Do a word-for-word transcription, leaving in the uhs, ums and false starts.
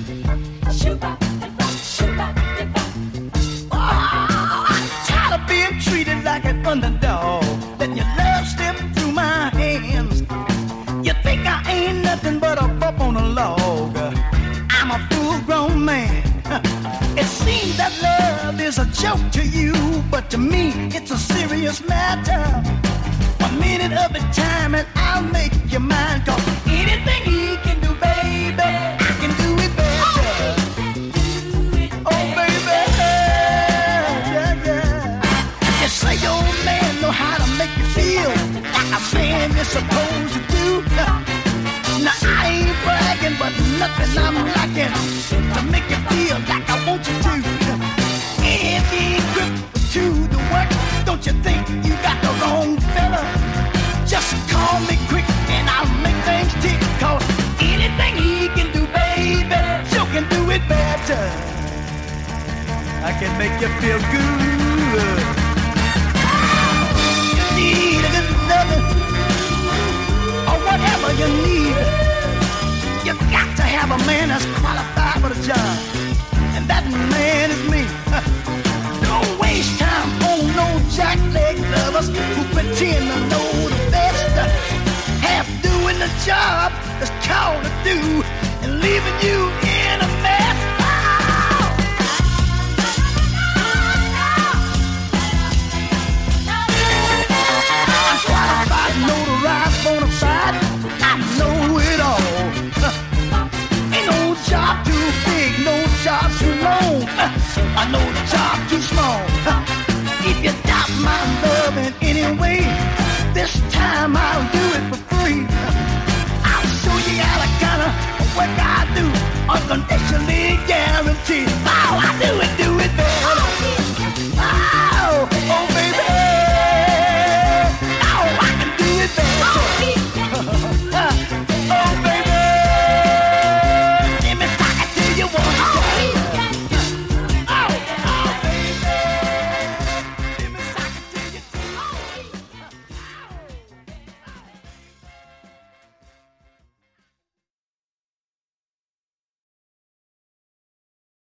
Oh, I'm tired of being treated like an underdog, letting your love slip through my hands. You think I ain't nothing but a bump on a log. I'm a full-grown man. It seems that love is a joke to you, but to me it's a serious matter. One minute of the time and I'll make your mind go. Anything he can do, baby, I can do it better. Oh, baby, yeah, yeah. You say your man know how to make you feel like a man is supposed to do. Now I ain't bragging, but nothing I'm lacking to make you feel like I want you to. If you grip to the work, don't you think you got the wrong fella? Just call me quick and I'll make things tick. Cause anything he can do, baby, you can do it better. I can make you feel good. You need a good loving, or whatever you need. You got to have a man that's qualified for the job, and that man is me. Don't waste time on no jackleg lovers who pretend to know the best. Half doing the job that's called to do and leaving you in a mess. I'm qualified, notarized, bona fide. I know it all. Ain't no job too big, no job too long. I know the job too small.